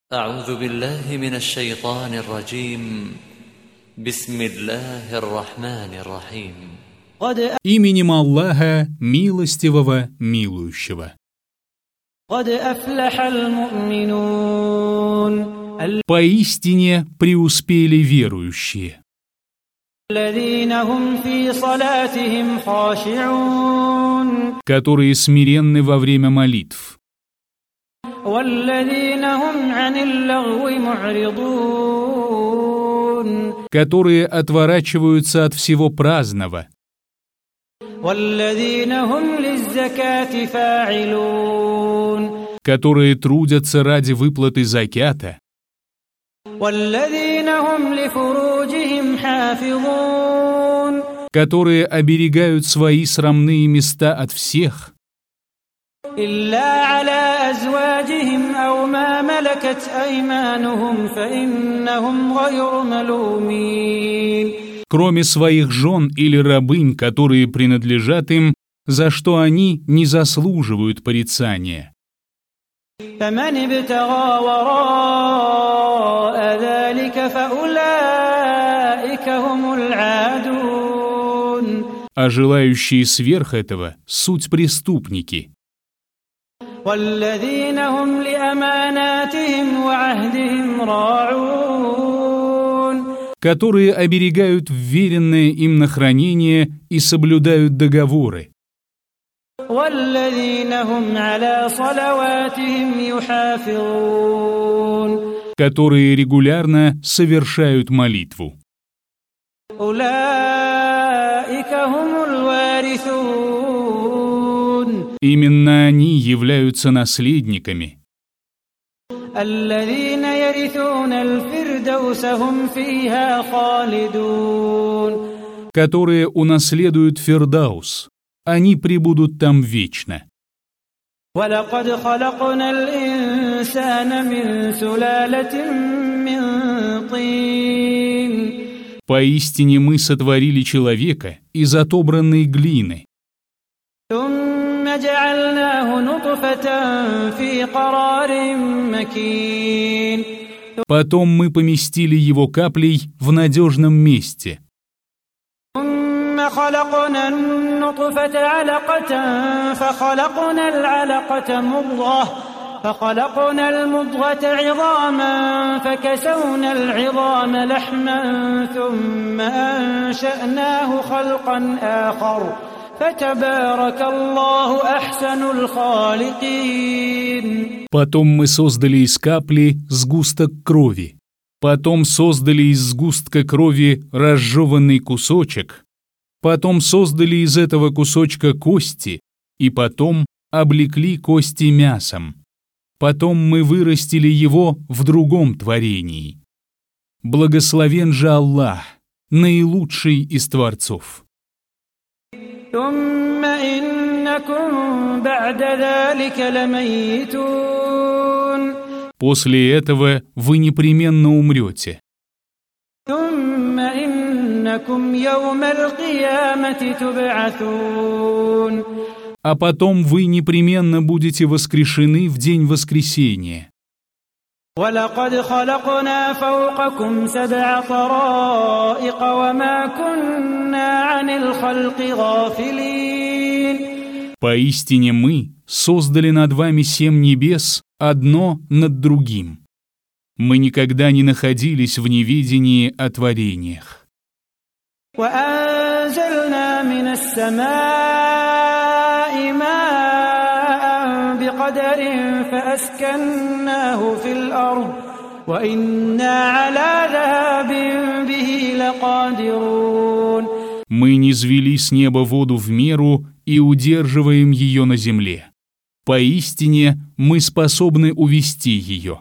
أعوذ بالله من الشيطان الرجيم بسم الله الرحمن الرحيم Именем Аллаха, милостивого, милующего. Поистине преуспели верующие, которые смиренны во время молитв, которые отворачиваются от всего праздного, которые трудятся ради выплаты закята, которые оберегают свои срамные места от всех, кроме своих жен или рабынь, которые принадлежат им, за что они не заслуживают порицания. А желающие сверх этого — суть преступники, которые оберегают вверенное им на хранение и соблюдают договоры, которые регулярно совершают молитву. Именно они являются наследниками, которые унаследуют Фирдаус. Они пребудут там вечно. Поистине мы сотворили человека из отобранной глины, потом мы поместили его каплей в надежном месте, فخلقنا المضغة عظاما فكسونا العظام لحما ثم أنشأناه خلقا آخر فتبارك الله أحسن الخالقين. Потом мы создали из капли сгусток крови, потом создали из сгустка крови разжеванный кусочек, потом создали из этого кусочка кости и потом облекли кости мясом. Потом мы вырастили его в другом творении. Благословен же Аллах, наилучший из творцов. После этого вы непременно умрете. А потом вы непременно будете воскрешены в день воскресения. Поистине мы создали над вами 7 небес, одно над другим. Мы никогда не находились в неведении о творениях. فأسكناه في الأرض وإنا على ذهاب به لقادرون. Мы низвели с неба воду в меру и удерживаем ее на земле. Поистине мы способны увести ее.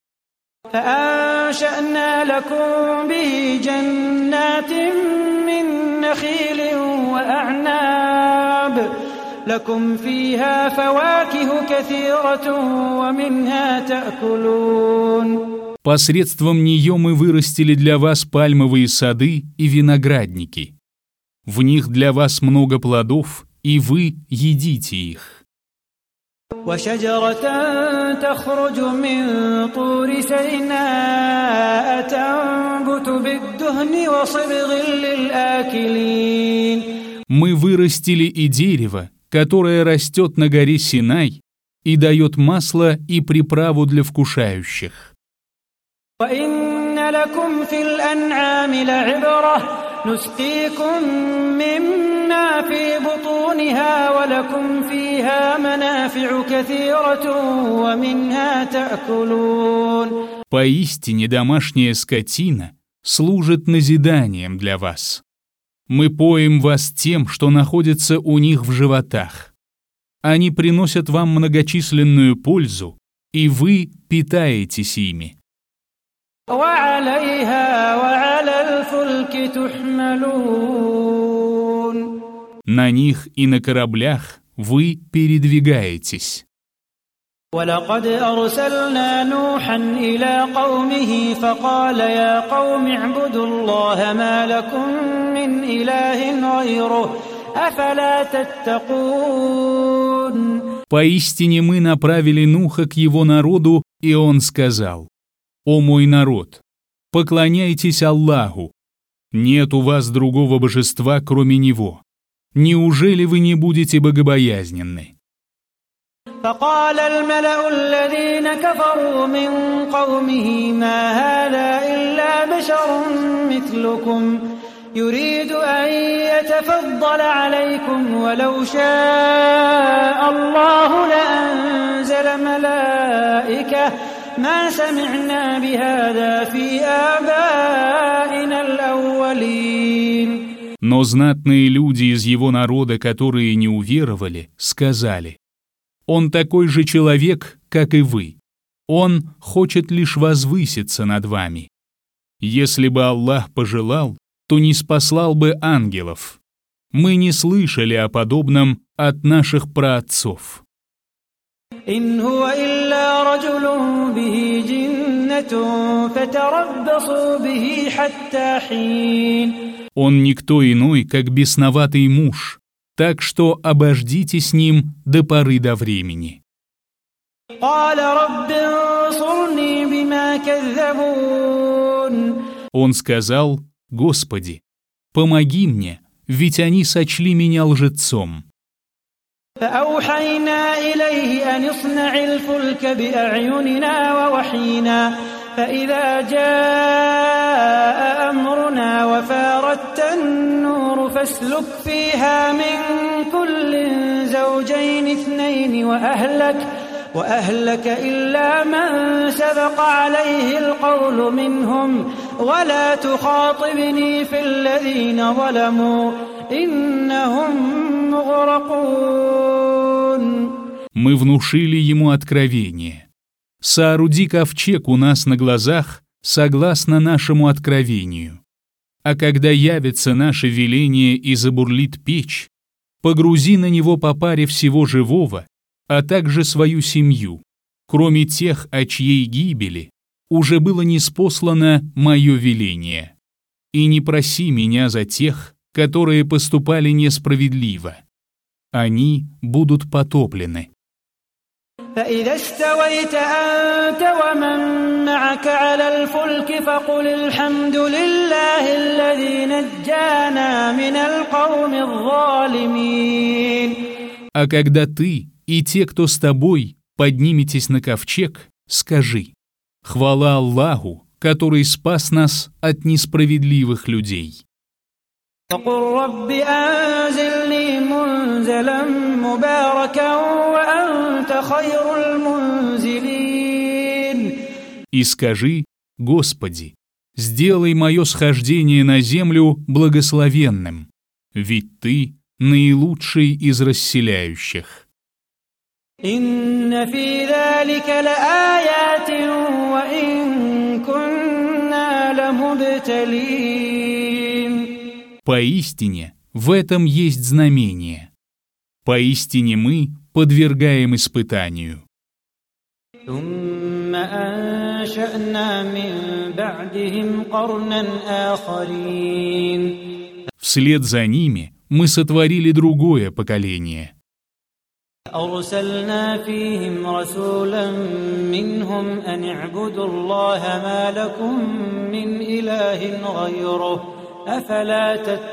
فأنشأنا لكم به جنات من نخيل وأعناب لكم فيها فواكه كثيرة ومنها تأكلون. Посредством нее мы вырастили для вас пальмовые сады и виноградники. В них для вас много плодов, и вы едите их. وشجرة تخرج من طور سيناء تنبت بالدهن وصبغ للآكلين. Мы вырастили и дерево, которое растет на горе Синай и дает масло и приправу для вкушающих. وإن لكم في الأنعام لعبرة نسقيكم مما في بطونها ولكم فيها منافع كثيرة ومنها تأكلون. Поистине домашняя скотина служит назиданием для вас. Мы поим вас тем, что находится у них в животах. Они приносят вам многочисленную пользу, и вы питаетесь ими. На них и на кораблях вы передвигаетесь. ولقد أرسلنا نوحا إلى قومه فقال يا قوم اعبدوا الله ما لكم من إله غيره أفلا تتقون. Поистине мы направили Нуха к его народу, и он сказал: «О мой народ, поклоняйтесь Аллаху, нет у вас другого божества, кроме Него. Неужели вы не будете богобоязненны?» فقال الملأ الذين كفروا من قومه ما هذا إلا بشر مثلكم يريد أن يتفضل عليكم ولو شاء الله لأنزل ملائكة ما سمعنا بهذا في آبائنا الأولين. Но знатные люди из его народа, которые не уверовали, сказали: «Он такой же человек, как и вы. Он хочет лишь возвыситься над вами. Если бы Аллах пожелал, то не спаслал бы ангелов. Мы не слышали о подобном от наших праотцов». إن هو إلا رجل به جنة فتربصوا به حتى حين. Он никто иной, как бесноватый муж, так что обождите с ним до поры до времени. قال رب انصرني بما كذبون. Он сказал: «Господи, помоги мне, ведь они сочли меня лжецом». فأوحينا إليه أن اصنع الفلك بأعيننا ووحينا فإذا جاء أمرنا وفاردت النور فاسلك فيها من كل زوجين اثنين وأهلك إلا من سبق عليه القول منهم ولا تخاطبني في الذين ظلموا إنهم مغرقون. Мы внушили ему откровение. Сооруди ковчег у нас на глазах, согласно нашему откровению. А когда явится наше веление и забурлит печь, погрузи на него по паре всего живого, а также свою семью, кроме тех, о чьей гибели уже было ниспослано мое веление. И не проси меня за тех, которые поступали несправедливо. Они будут потоплены. فإذا استويت أنت ومن معك على الفلك فقل الحمد لله الذي نجانا من القوم الظالمين. А когда ты и те, кто с тобой, подниметесь на ковчег, скажи: «Хвала Аллаху, который спас нас от несправедливых людей». وقل رب أنزلني منزلا مباركا وأنت خير المنزلين. И скажи: «Господи, сделай мое схождение на землю благословенным, ведь Ты наилучший из расселяющих». إن في ذلك لآيات وإن كنا لمبتلين. Поистине, в этом есть знамение. Поистине мы подвергаем испытанию. ثم أنشأنا من بعدهم قرنا آخرين. Вслед за ними мы сотворили другое поколение. أرسلنا فيهم رسولا منهم أن اعبدوا الله ما لكم من إله غيره أفلا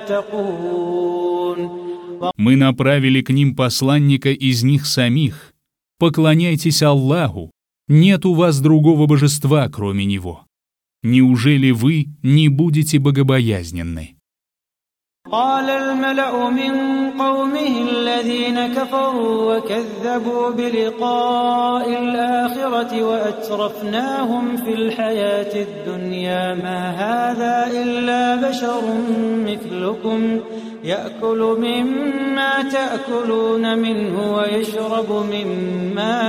تتقون. Мы направили к ним посланника из них самих. Поклоняйтесь Аллаху. Нет у вас другого божества, кроме Него. Неужели вы не будете богобоязненны? قال الملأ من قومه الذين كفروا وكذبوا بلقاء الآخرة وأترفناهم في الحياة الدنيا ما هذا إلا بشر مثلكم يأكل مما تأكلون منه ويشرب مما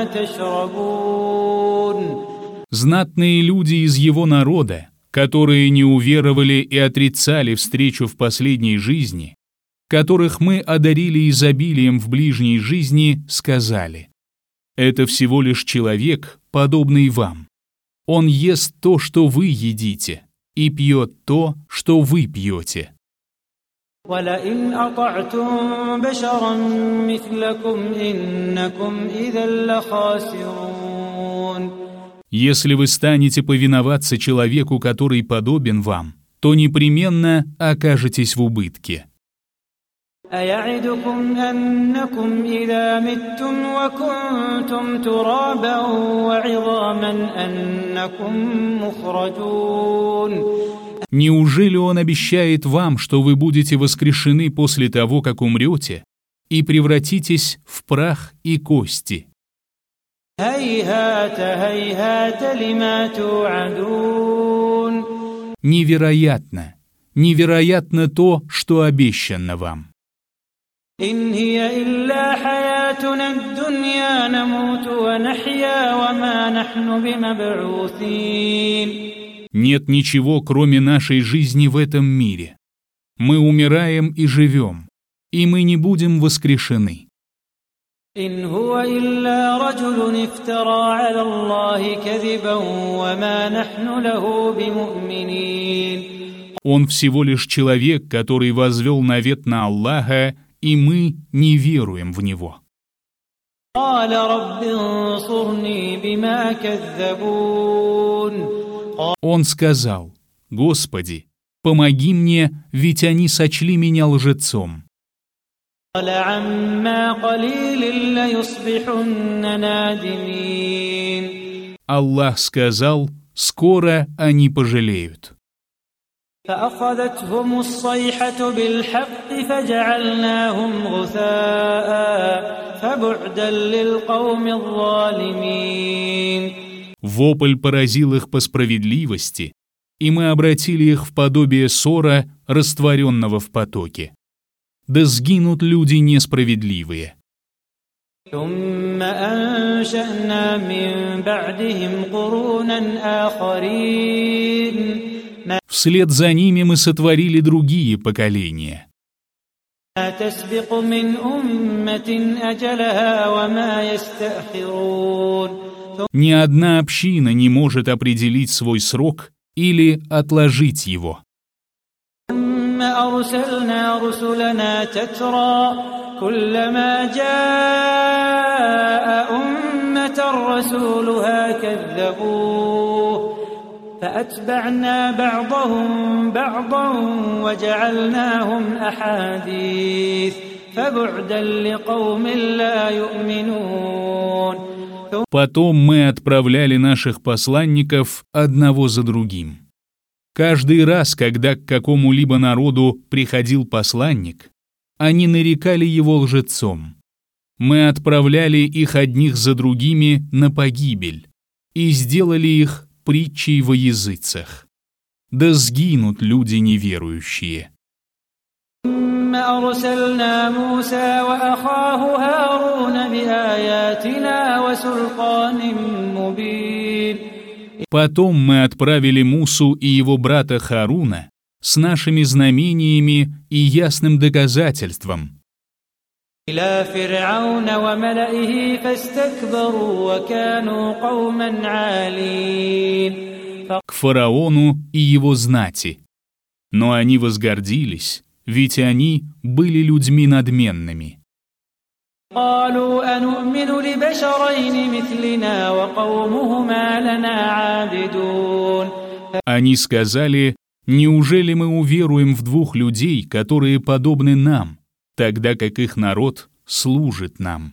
تشربون. Знатные люди из его народа, которые не уверовали и отрицали встречу в последней жизни, которых мы одарили изобилием в ближней жизни, сказали: «Это всего лишь человек, подобный вам. Он ест то, что вы едите, и пьет то, что вы пьете». وَلَئِنْ أَطَعْتُمْ بَشَرًا مِثْلَكُمْ إِنَّكُمْ إِذًا لَخَاسِرُونَ. Если вы станете повиноваться человеку, который подобен вам, то непременно окажетесь в убытке. أَيَعِدُكُمْ أَنَّكُمْ إِذَا مِتُّمْ وَكُنْتُمْ تُرَابًا وَعِظَامًا أَنَّكُمْ مُخْرَجُونَ. Неужели он обещает вам, что вы будете воскрешены после того, как умрете, и превратитесь в прах и кости? هَيْهَاتَ هَيْهَاتَ لِمَا تُوعَدُونَ. Невероятно, невероятно то, что обещано вам. إِنْ هِيَ إِلَّا حَيَاتُنَا الدُّنْيَا نَمُوتُ وَنَحْيَا وَمَا نَحْنُ بِمَبْعُوثِينَ. Нет ничего, кроме нашей жизни в этом мире. Мы умираем и живем, и мы не будем воскрешены. إِنْ هُوَ إِلَّا رَجُلٌ افْتَرَى عَلَى اللَّهِ كَذِبًا وَمَا نَحْنُ لَهُ بِمُؤْمِنِينَ. Он всего лишь человек, который возвел навет на Аллаха, и мы не веруем в него. قَالَ رَبِّ انصُرْنِي بِمَا كَذَّبُونَ. Он сказал: «Господи, помоги мне, ведь они сочли меня лжецом». قَالَ عَمَّا قَلِيلٍ لَيُصْبِحُنَّ نَادِمِينَ. Аллах сказал: «Скоро они пожалеют». فأخذتهم الصيحة بالحق فجعلناهم غثاء فبعدا للقوم الظالمين. Вопль поразил их по справедливости, и мы обратили их в подобие ссора, растворенного в потоке. Да сгинут люди несправедливые. ثم أنشأنا من بعدهم قرونا آخرين. Вслед за ними мы сотворили другие поколения. ما تسبق من أمة أجلها وما يستأخرون. Ни одна община не может определить свой срок или отложить его. ثم أرسلنا رسلنا تترى كلما جاء أمة رسولها كذبوه فأتبعنا بعضهم بعضا وجعلناهم أحاديث فبعدا لقوم لا يؤمنون. Потом мы отправляли наших посланников одного за другим. Каждый раз, когда к какому-либо народу приходил посланник, они нарекали его лжецом. Мы отправляли их одних за другими на погибель и сделали их притчей во языцах. Да сгинут люди неверующие. ثم أرسلنا موسى وأخاه هارون بآياتنا وسلطان مبين. Потом мы отправили Мусу и его брата Харуна с нашими знамениями и ясным доказательством إلى فرعون وملئه فاستكبروا وكانوا قوما عالين. к фараону и его знати. Но они возгордились, ведь они были людьми надменными. قالوا أنؤمن لبشرين مثلنا وقومهما لنا عابدون. Они сказали: «Неужели мы уверуем в двух людей, которые подобны нам, тогда как их народ служит нам?»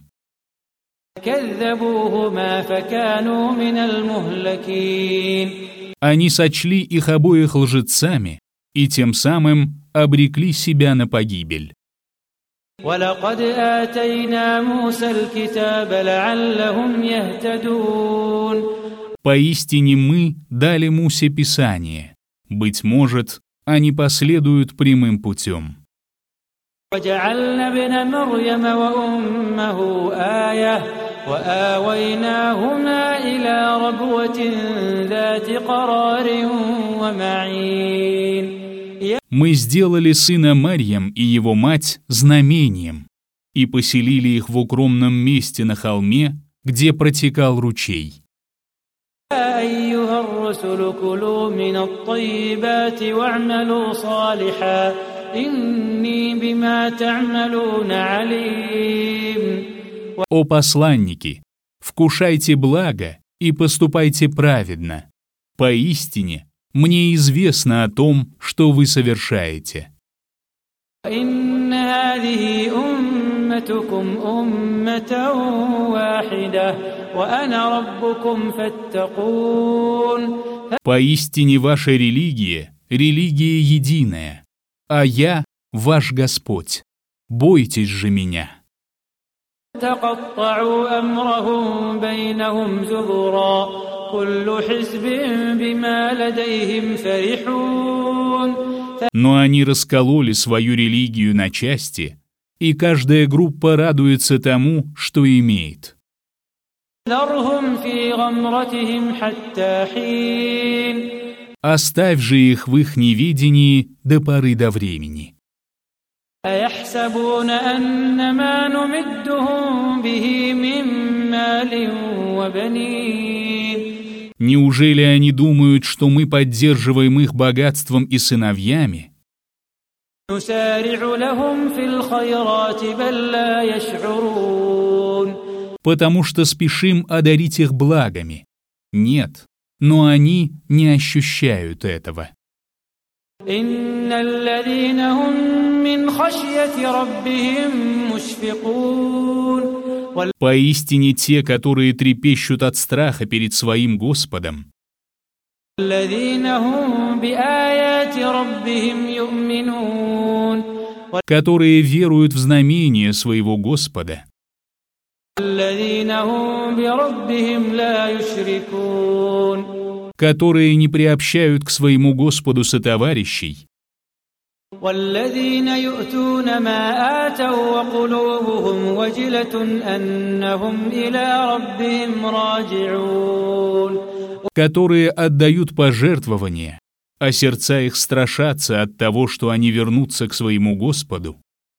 كذبوهما فكانوا من المهلكين. Они сочли их обоих лжецами и тем самым обрекли себя на погибель. ولقد آتينا موسى الكتاب لعلهم يهتدون. Поистине мы дали Мусе Писание. Быть может, они последуют прямым путем. وجعلنا ابن مريم وأمه آية وآويناهما إلى ربوة ذات قرار ومعين. Мы сделали сына Марьям и его мать знамением и поселили их в укромном месте на холме, где протекал ручей. يا أيها الرسل كلوا من الطيبات واعملوا صالحا إني بما تعملون عليم. О посланники, вкушайте благо и поступайте праведно. Поистине, мне известно о том, что вы совершаете. إن هذه أمتكم أمة واحدة وأنا ربكم فاتقون. Поистине ваша религия – религия единая, а я – ваш Господь. Бойтесь же меня. تقطعوا أمرهم بينهم زبرا كل حزب بما لديهم فرحون. Но они раскололи свою религию на части, и каждая группа радуется тому, что имеет. ذرهم في غمرتهم حتى حين. Оставь же их в их неведении до поры до времени. أيحسبون أن ما نمدهم به من مال وبنين. Неужели они думают, что мы поддерживаем их богатством и сыновьями? نسارع لهم في الخيرات بل لا يشعرون. Потому что спешим одарить их благами. Нет, но они не ощущают этого. إن الذين هم من خشية ربهم مشفقون. Поистине те, которые трепещут от страха перед своим Господом, الذين هم بآيات ربهم يؤمنون. которые веруют в знамения своего Господа, الذين هم بربهم لا يشركون. которые не приобщают к своему Господу сотоварищей, والذين يؤتون ما آتوا وقلوبهم وجلة أنهم إلى ربهم راجعون. которые отдают пожертвования, а сердца их страшатся от того, что они вернутся к своему Господу.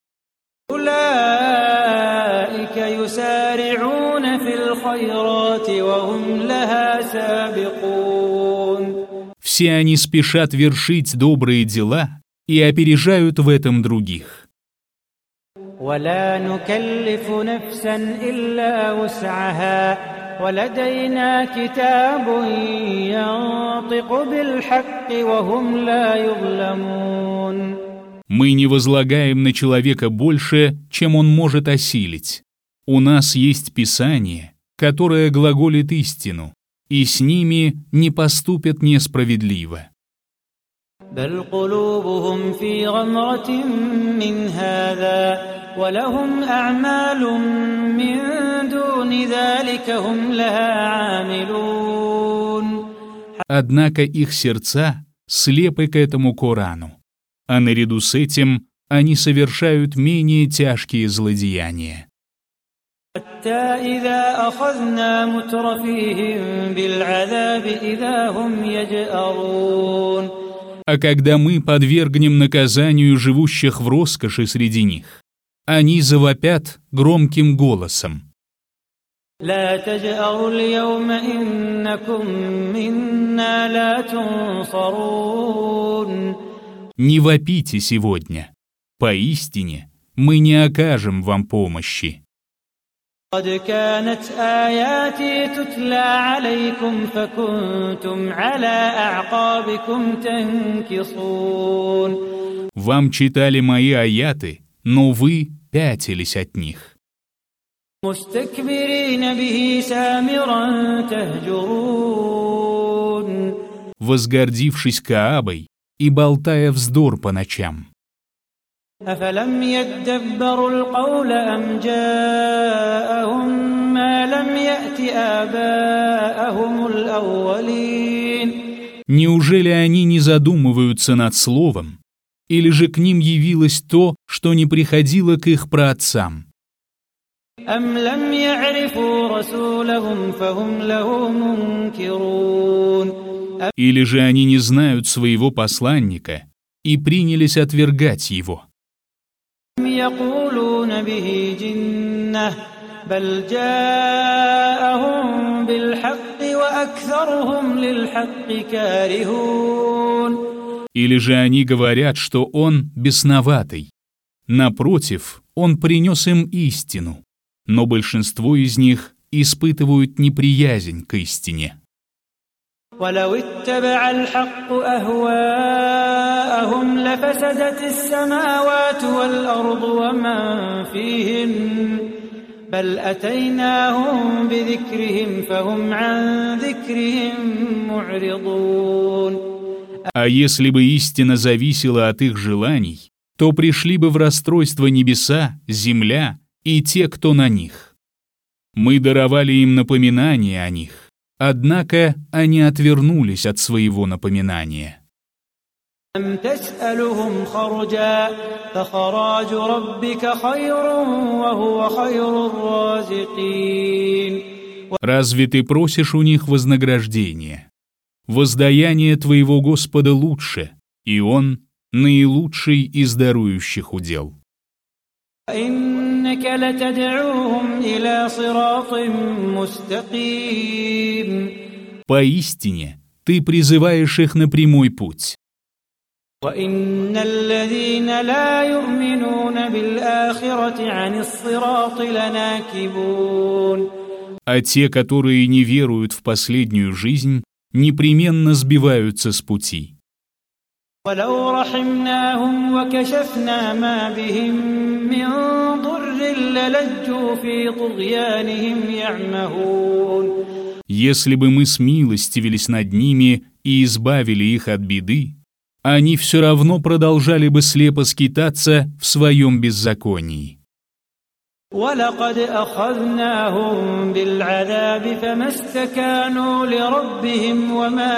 أولئك يسارعون في الخيرات وهم لها سابقون. Все они спешат вершить добрые дела и опережают в этом других. ولا نكلف نفسا إلا وسعها ولدينا كتاب ينطق بالحق وهم لا يظلمون. Мы не возлагаем на человека больше, чем он может осилить. У нас есть Писание, которое глаголит истину, и с ними не поступят несправедливо. بل قلوبهم في غمرة من هذا ولهم أعمال من دون ذلك هم لها عاملون. Однако их сердца слепы к этому Корану, а наряду с этим они совершают менее тяжкие злодеяния. حتى إذا أخذنا مترفيهم بالعذاب إذا هم يجأرون. А когда мы подвергнем наказанию живущих в роскоши среди них, они завопят громким голосом: لا تجأروا اليوم إنكم منا لا تنصرون. «Не вопите сегодня, поистине мы не окажем вам помощи». قد كانت آياتي تتلى عليكم فكنتم على أعقابكم تنكصون. Вам читали мои аяты, но вы пятились от них. مستكبرين به سامرا تهجرون. Возгордившись Каабой и болтая вздор по ночам. أفلم يدبروا القول أم جاءهم ما لم يأت آباءهم الأولين. Неужели они не задумываются над словом? Или же к ним явилось то, что не приходило к их праотцам? أم لم يعرفوا رسولهم فهم له منكرون. Или же они не знают своего посланника и принялись отвергать его? يقولون به جنة بل جاءهم بالحق وأكثرهم للحق كارهون. Или же они говорят, что он бесноватый. Напротив, он принес им истину, но большинство из них испытывают неприязнь к истине. ولو اتبع الحق أهواءهم لفسدت السماوات والأرض ومن فيهن بل أتيناهم بذكرهم فهم عن ذكرهم معرضون. А если бы истина зависела от их желаний, то пришли бы в расстройство небеса, земля и те, кто на них. Мы даровали им напоминание о них. Однако они отвернулись от своего напоминания. أم تسألهم خرجا فخراج ربك خير وهو خير الرازقين. Разве ты просишь у них вознаграждения? Воздаяние твоего Господа лучше, и Он наилучший из дарующих удел. إنك لتدعوهم إلى صراط مستقيم. Поистине, ты призываешь их на прямой путь. وإن الذين لا يؤمنون بالآخرة عن الصراط لناكبون. А те, которые не веруют в последнюю жизнь, непременно сбиваются с пути. ولو رحمناهم وكشفنا ما بهم من ضر للجوا في طغيانهم يعمهون. Если бы мы смилостивились над ними и избавили их от беды, они все равно продолжали бы слепо скитаться в своем беззаконии. ولقد أخذناهم بالعذاب فما استكانوا لربهم وما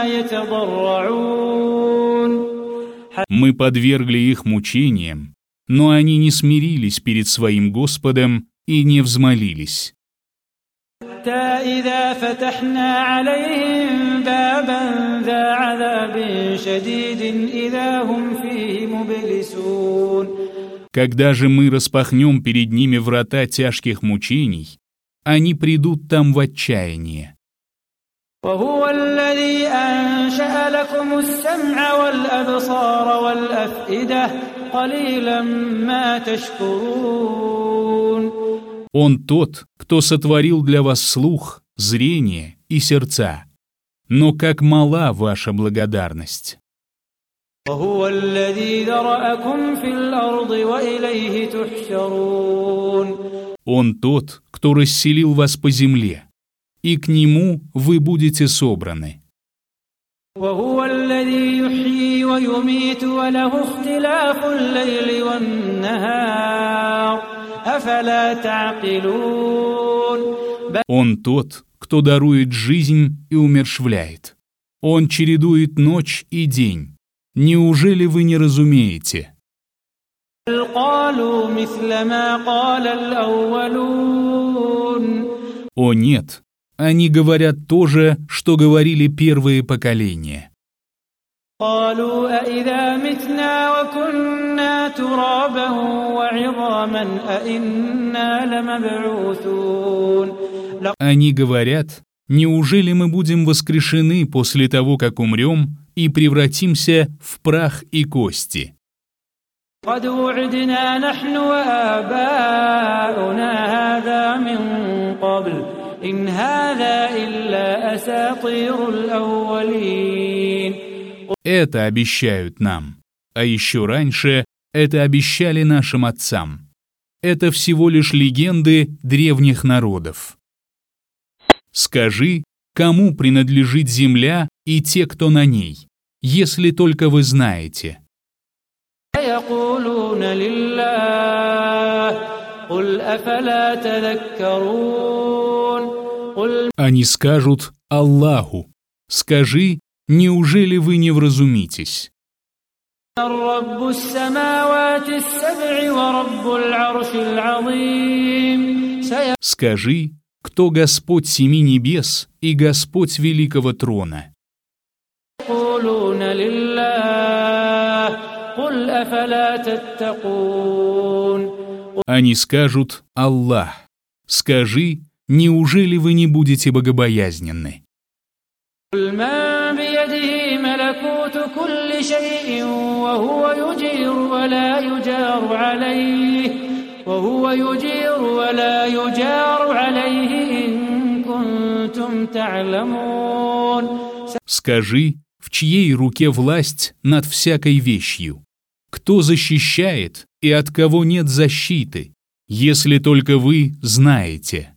يتضرعون. Мы подвергли их мучениям, но они не смирились перед своим Господом и не взмолились. حتى إذا فتحنا عليهم بابا ذا عذاب شديد إذا هم فيه مبلسون. Когда же мы распахнем перед ними врата тяжких мучений, они придут там в отчаяние. وهو الذي أنشأ لكم السمع والأبصار والأفئدة قليلا ما تشكرون. Он тот, кто сотворил для вас слух, зрение и сердца. Но как мала ваша благодарность. وهو الذي ذرأكم في الأرض وإليه تحشرون. Он тот, кто расселил вас по земле, и к Нему вы будете собраны. وهو الذي يحيي ويميت وله اختلاف الليل والنهار أفلا تعقلون. Он тот, кто дарует жизнь и умерщвляет. Он чередует ночь и день. Неужели вы не разумеете? قالوا مثل ما قال الأولون. О нет, они говорят то же, что говорили первые поколения. قالوا أإذا متنا وكنا ترابا وعظاما أإنا لمبعوثون. Они говорят, неужели мы будем воскрешены после того, как умрем, и превратимся в прах и кости? قد وعدنا نحن وآباؤنا هذا من قبل إن هذا إلا أساطير الأولين. Это обещают нам, а еще раньше это обещали нашим отцам. Это всего лишь легенды древних народов. Скажи, кому принадлежит земля и те, кто на ней, если только вы знаете. يقولون لله قل أفلا تذكرون. Они скажут Аллаху. Скажи, неужели вы не вразумитесь? رب السماوات السبع ورب العرش العظيم. Скажи, кто Господь семи небес и Господь великого трона. يقولون لله قل أفلا تتقون. Они скажут Аллах. Скажи, неужели вы не будете богобоязненны? قل من بيده ملكوت كل شيء وهو يجير ولا يجار عليه إن كنتم تعلمون. Скажи, в чьей руке власть над всякой вещью? Кто защищает и от кого нет защиты, если только вы знаете?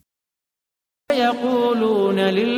يقولون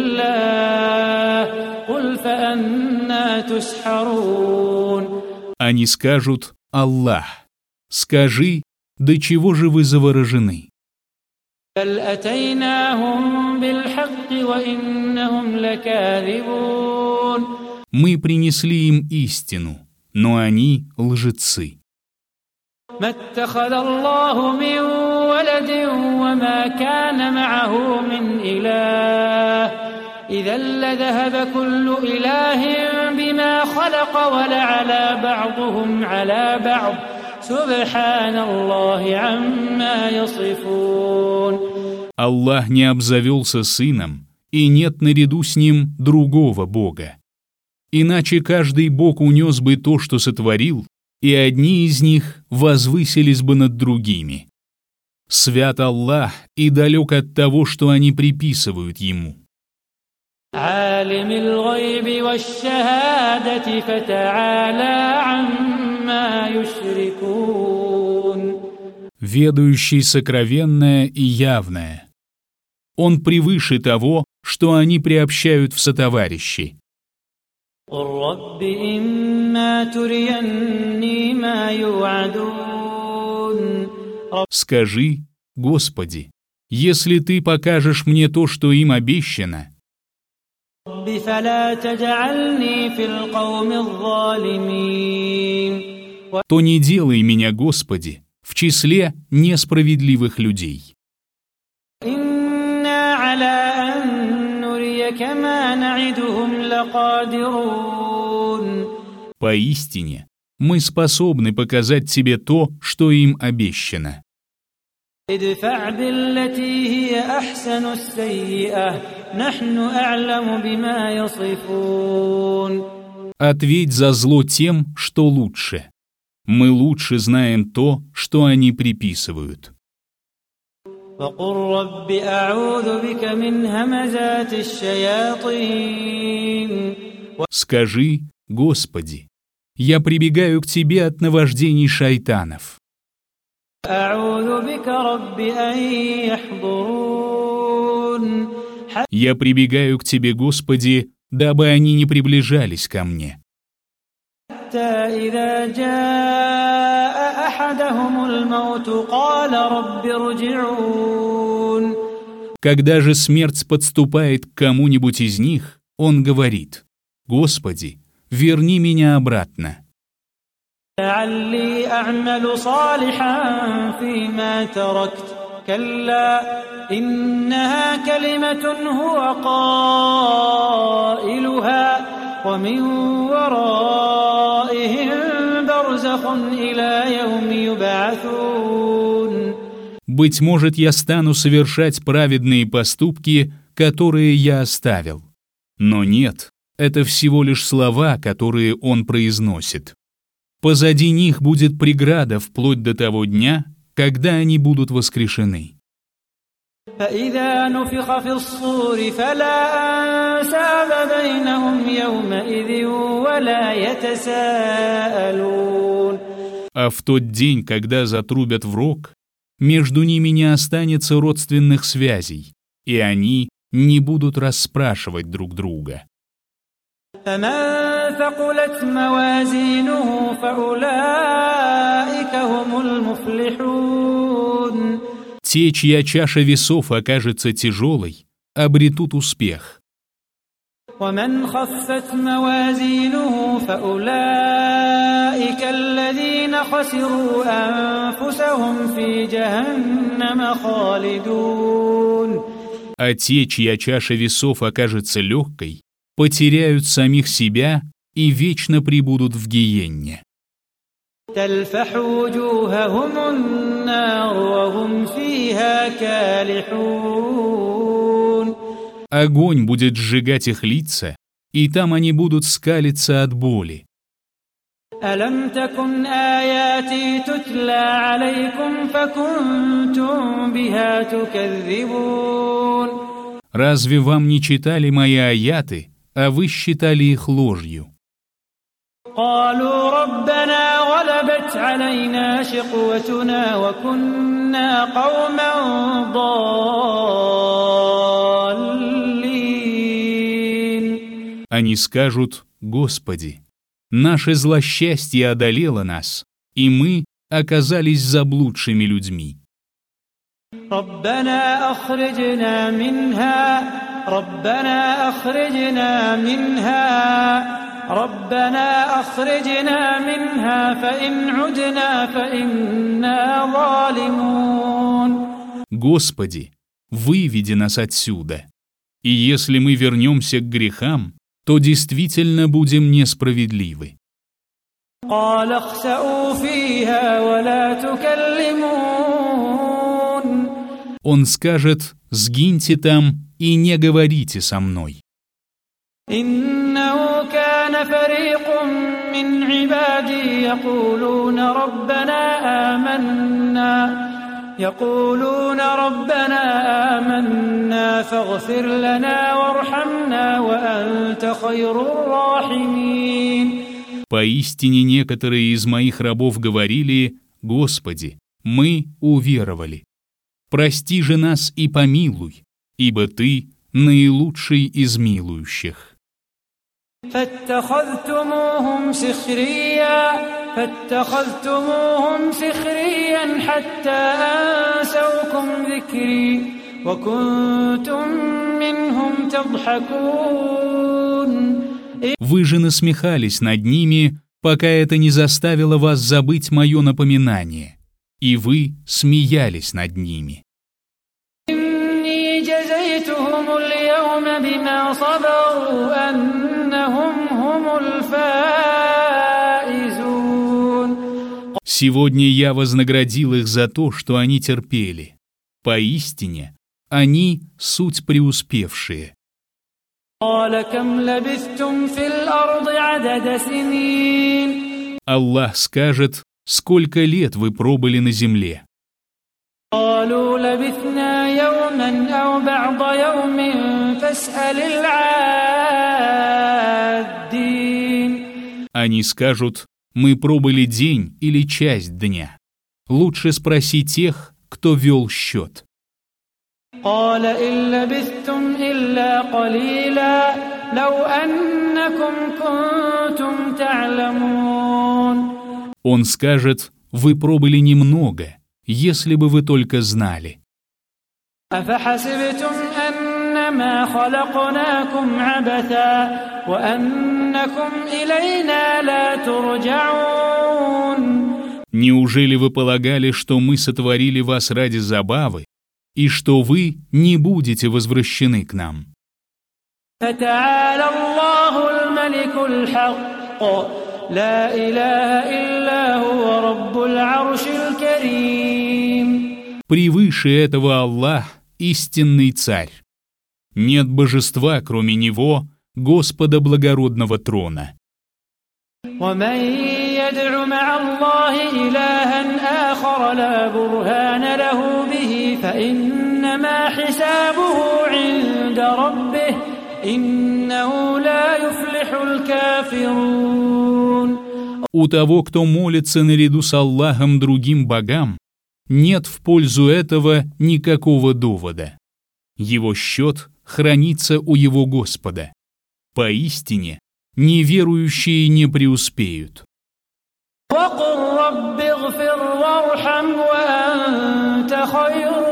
لله قل فأنى تسحرون. Они скажут Аллах. Скажи, до чего же вы заворожены? بل أتيناهم بالحق وإنهم لكاذبون. Мы принесли им истину, но они лжецы. ما اتخذ الله من ولد وما كان معه من إله إذا لذهب كل إله بما خلق ولعلى بعضهم على بعض سبحان الله عما يصفون. Аллах не обзавелся сыном, и нет наряду с ним другого Бога. Иначе каждый Бог унес бы то, что сотворил, и одни из них возвысились бы над другими. Свят Аллах и далек от того, что они приписывают Ему. عالم الغيب والشهادة فتعالى عما يشركون. Ведающий сокровенное и явное. Он превыше того, что они приобщают в сотоварищи. قل رب إما تريني ما يوعدون. Скажи, Господи, если Ты покажешь мне то, что им обещано, رب فلا تجعلني في القوم الظالمين. то не делай меня, Господи, в числе несправедливых людей. إنا على أن نريك ما نعدهم لقادرون. Поистине, мы способны показать Тебе то, что им обещано. ادفع بالتي هي أحسن السيئة نحن أعلم بما يصفون. Ответь за зло тем, что лучше. Мы лучше знаем то, что они приписывают. وقل رب أعوذ بك من همزات الشياطين. Скажи, Господи, я прибегаю к Тебе от наваждений шайтанов. أعوذ بك رب أن يحضرون. Я прибегаю к Тебе, Господи, дабы они не приближались ко мне. حتى إذا جاء أحدهم الموت قال رب ارجعون. Когда же смерть подступает к кому-нибудь из них, он говорит: Господи, верни меня обратно. لعلي أعمل صالحا فيما تركت كلا إنها كلمة هو قائلها ومن ورائهم برزخ إلى يوم يبعثون. Быть может, я стану совершать праведные поступки, которые я оставил. Но нет, это всего лишь слова, которые он произносит. Позади них будет преграда вплоть до того дня, когда они будут воскрешены. فإذا نفخ في الصور فلا أنساب بينهم يومئذ ولا يتساءلون. А в тот день, когда затрубят в рог, между ними не останется родственных связей, и они не будут расспрашивать друг друга. فمن ثقلت موازينه فأولئك هم المفلحون. Те, чья чаша весов окажется тяжелой, обретут успех. ومن خفت موازينه فأولئك الذين خسروا أنفسهم في جهنم خالدون. А те, чья чаша весов окажется легкой, потеряют самих себя и вечно пребудут в гиенне. تلفح وجوههم النار وهم فيها كالحون. Огонь будет сжигать их лица, и там они будут скалиться от боли. ألم تكن آياتي تتلى عليكم فكنتم بها تكذبون. Разве вам не читали мои аяты, а вы считали их ложью? قالوا ربنا غلبت علينا شقوتنا وكنا قوما ضالين. Они скажут: Господи, наше злосчастье одолело нас, и мы оказались заблудшими людьми. ربنا أخرجنا منها فإن عدنا فإنا ظالمون. Господи, выведи нас отсюда, и если мы вернемся к грехам, то действительно будем несправедливы. قال اخسئوا فيها ولا تكلمون. Он скажет: сгиньте там и не говорите со мной. إنه كان فريق من عبادي يقولون ربنا آمنا فاغفر لنا وارحمنا وأنت خير الراحمين. Поистине некоторые из моих рабов говорили: Господи, мы уверовали. Прости же нас и помилуй, ибо Ты наилучший из милующих. فاتخذتموهم سخريا حتى أنسوكم ذكري وكنتم منهم تضحكون. Вы же насмехались над ними, пока это не заставило вас забыть мое напоминание, и вы смеялись над ними. إني جزيتهم اليوم بما صبروا أنهم هم الفائزون. Сегодня я вознаградил их за то, что они терпели. Поистине, они суть преуспевшие. قال كم لبثتم في الأرض عدد سنين. Аллах скажет: сколько лет вы пробыли на земле? قالوا لبثنا يوما أو بعض يوم فاسأل العادين. Они скажут: мы пробыли день или часть дня. Лучше спроси тех, кто вел счет. قال إن لبثتم إلا قليلا لو أنكم كنتم تعلمون. Он скажет: вы пробыли немного, если бы вы только знали. أفحسبتم أنما خلقناكم عبثا وأنكم إلينا لا ترجعون. Неужели вы полагали, что мы сотворили вас ради забавы, и что вы не будете возвращены к нам? فتعالى الله الملك الحق لا إله إلا هو رب العرش الكريم. Превыше этого Аллах, истинный царь. Нет божества, кроме Него, Господа благородного трона. ومن يدع مع الله إلها آخر لا برهان له به فإنما حسابه عند ربه إنه لا يفلح الكافرون. У того, кто молится наряду с Аллахом другим богам, нет в пользу этого никакого довода. Его счет хранится у его Господа. Поистине, неверующие не преуспеют. وقل رب اغفر وارحم وأنت خير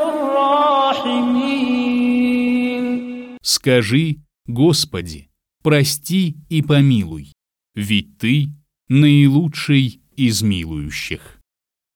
الراحمين. Скажи, Господи, прости и помилуй, ведь Ты наилучший из милующих.